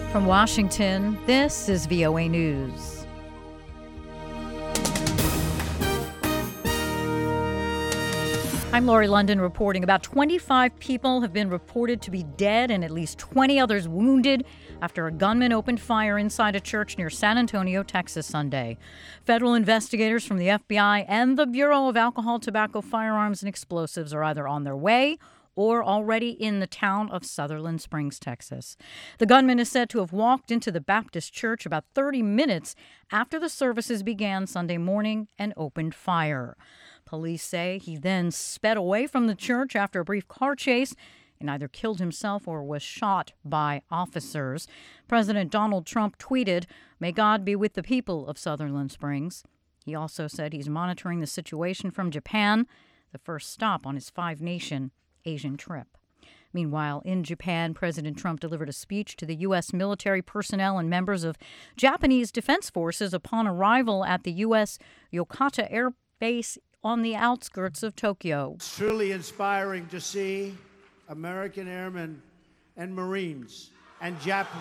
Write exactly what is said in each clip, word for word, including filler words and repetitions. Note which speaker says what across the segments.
Speaker 1: From Washington, this is V O A News. I'm Lori London reporting. About twenty-five people have been reported to be dead and at least twenty others wounded after a gunman opened fire inside a church near San Antonio, Texas, Sunday. Federal investigators from the F B I and the Bureau of Alcohol, Tobacco, Firearms, and Explosives are either on their way or already in the town of Sutherland Springs, Texas. The gunman is said to have walked into the Baptist church about thirty minutes after the services began Sunday morning and opened fire. Police say he then sped away from the church after a brief car chase and either killed himself or was shot by officers. President Donald Trump tweeted, "May God be with the people of Sutherland Springs." He also said he's monitoring the situation from Japan, the first stop on his five-nation Asian trip. Meanwhile, in Japan, President Trump delivered a speech to the U S military personnel and members of Japanese defense forces upon arrival at the U S Yokota Air Base on the outskirts of Tokyo.
Speaker 2: It's truly inspiring to see American airmen and Marines and Japan.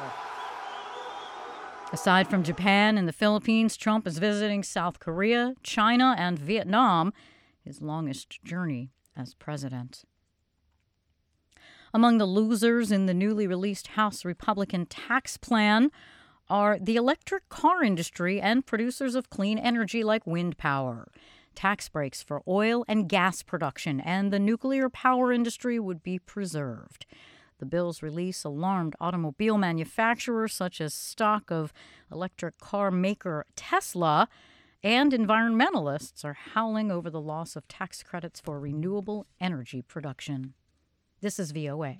Speaker 1: Aside from Japan and the Philippines, Trump is visiting South Korea, China, and Vietnam, his longest journey as president. Among the losers in the newly released House Republican tax plan are the electric car industry and producers of clean energy like wind power. Tax breaks for oil and gas production and the nuclear power industry would be preserved. The bill's release alarmed automobile manufacturers such as stock of electric car maker Tesla, and environmentalists are howling over the loss of tax credits for renewable energy production. This is V O A.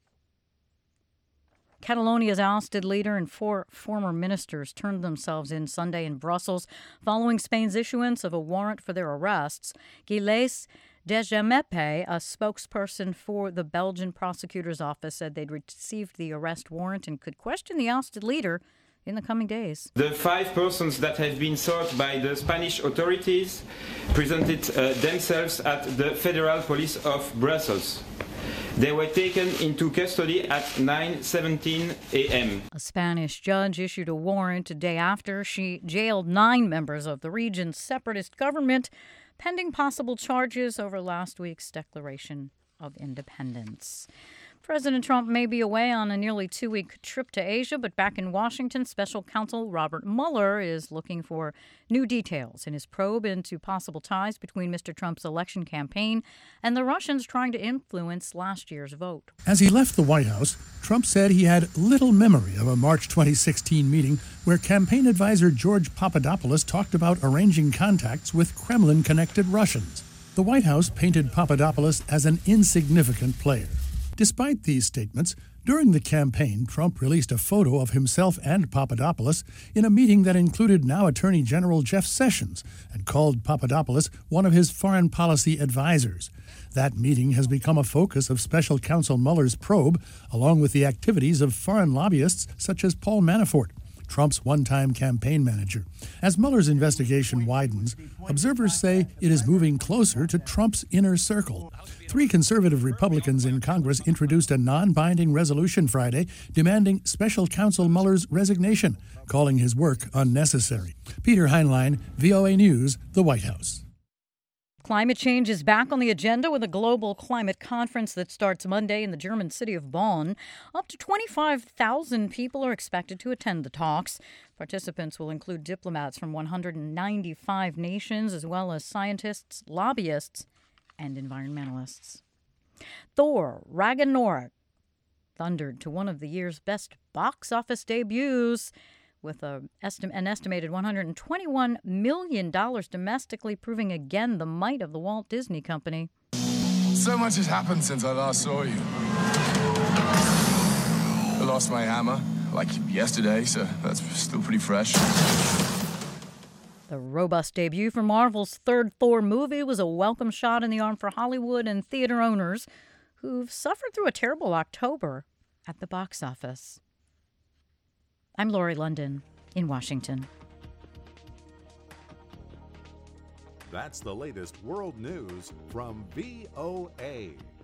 Speaker 1: Catalonia's ousted leader and four former ministers turned themselves in Sunday in Brussels following Spain's issuance of a warrant for their arrests. Gilles Dejamepe, a spokesperson for the Belgian prosecutor's office, said they'd received the arrest warrant and could question the ousted leader in the coming days.
Speaker 3: The five persons that have been sought by the Spanish authorities presented uh, themselves at the Federal Police of Brussels. They were taken into custody at nine seventeen a.m.
Speaker 1: A Spanish judge issued a warrant a day after she jailed nine members of the region's separatist government, pending possible charges over last week's Declaration of Independence. President Trump may be away on a nearly two-week trip to Asia, but back in Washington, special counsel Robert Mueller is looking for new details in his probe into possible ties between Mister Trump's election campaign and the Russians trying to influence last year's vote.
Speaker 4: As he left the White House, Trump said he had little memory of a March twenty sixteen meeting where campaign advisor George Papadopoulos talked about arranging contacts with Kremlin-connected Russians. The White House painted Papadopoulos as an insignificant player. Despite these statements, during the campaign, Trump released a photo of himself and Papadopoulos in a meeting that included now Attorney General Jeff Sessions and called Papadopoulos one of his foreign policy advisors. That meeting has become a focus of special counsel Mueller's probe, along with the activities of foreign lobbyists such as Paul Manafort, Trump's one-time campaign manager. As Mueller's investigation widens, observers say it is moving closer to Trump's inner circle. Three conservative Republicans in Congress introduced a non-binding resolution Friday demanding special counsel Mueller's resignation, calling his work unnecessary. Peter Heinlein, V O A News, the White House.
Speaker 1: Climate change is back on the agenda with a global climate conference that starts Monday in the German city of Bonn. Up to twenty-five thousand people are expected to attend the talks. Participants will include diplomats from one hundred ninety-five nations, as well as scientists, lobbyists, and environmentalists. Thor Ragnarok thundered to one of the year's best box office debuts, with a esti- an estimated one hundred twenty-one million dollars domestically, proving again the might of the Walt Disney Company.
Speaker 5: So much has happened since I last saw you. I lost my hammer, like yesterday, so that's still pretty fresh.
Speaker 1: The robust debut for Marvel's third Thor movie was a welcome shot in the arm for Hollywood and theater owners who've suffered through a terrible October at the box office. I'm Lori London in Washington.
Speaker 6: That's the latest world news from V O A.